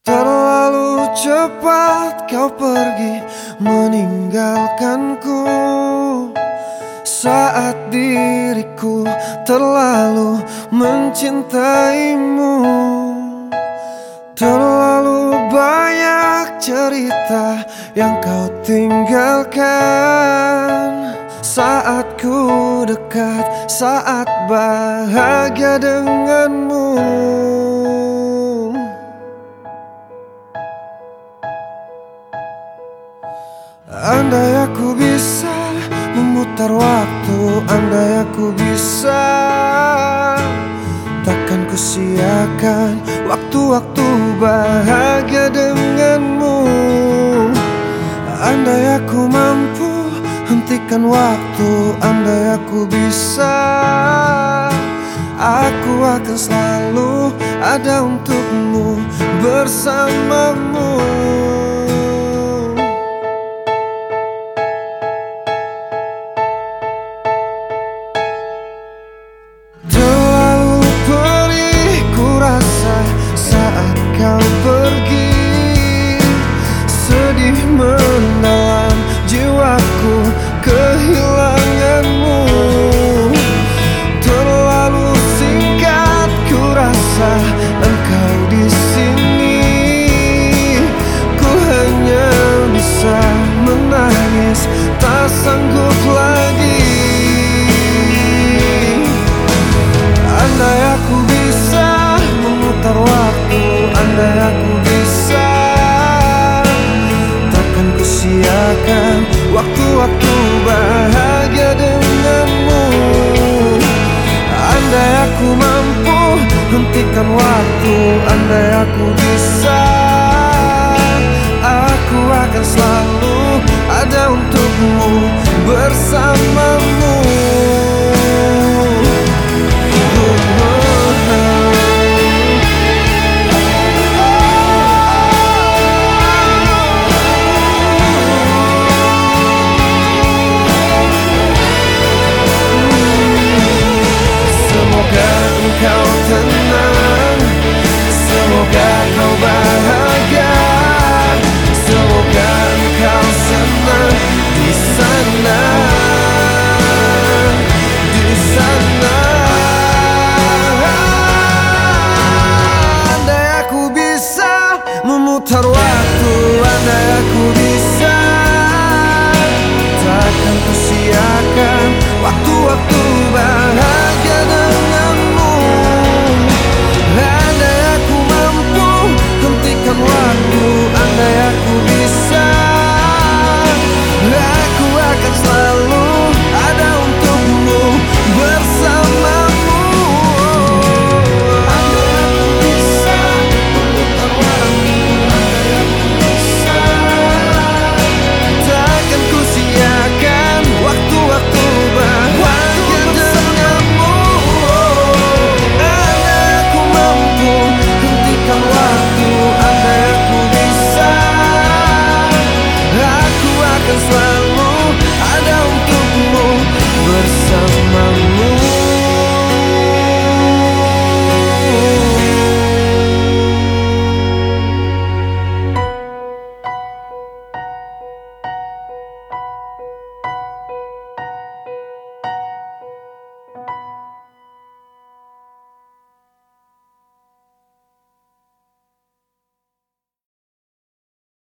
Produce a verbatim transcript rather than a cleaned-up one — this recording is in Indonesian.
Terlalu cepat kau pergi meninggalkanku, saat diriku terlalu mencintaimu. Terlalu banyak cerita yang kau tinggalkan saat ku dekat, saat bahagia denganmu. Andai aku bisa memutar waktu, andai aku bisa, takkan ku siakan waktu-waktu bahagia denganmu. Andai aku mampu hentikan waktu, andai aku bisa, aku akan selalu ada untukmu, bersamamu. Kau pergi, sedih mendalam jiwaku kehilanganmu. Terlalu singkat ku rasa engkau di sini. Ku hanya bisa menangis, tak sanggup lagi. Andai aku bisa memutar waktu, andai aku bisa, takkan ku siakan waktu-waktu bahagia denganmu. Andai aku mampu hentikan waktu, andai aku bisa, aku akan selalu ada untukmu, bersamamu. Oh, oh.